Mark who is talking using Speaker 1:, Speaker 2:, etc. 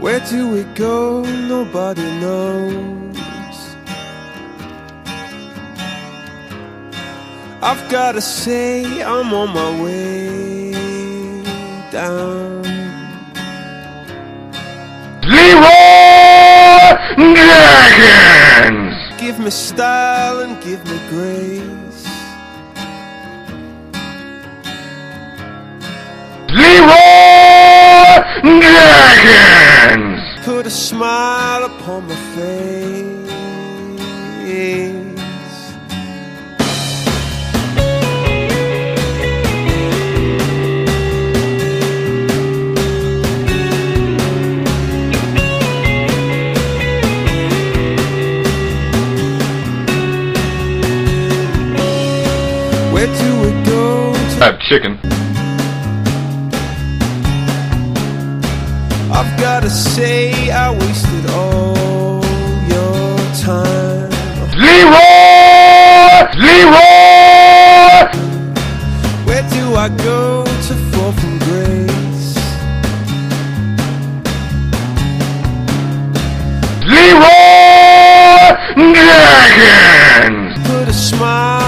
Speaker 1: Where do we go? Nobody knows. I've gotta say I'm on my way down.
Speaker 2: Leroy Dragons!
Speaker 1: Give me style and give me grace.
Speaker 2: Leroy Dragons!
Speaker 1: Put a smile upon my face. Where do we go?
Speaker 2: Chicken.
Speaker 1: I've gotta say I wasted all your time.
Speaker 2: Leroy! Leroy!
Speaker 1: Where do I go to fall from grace?
Speaker 2: Leroy Dragons!
Speaker 1: Put a smile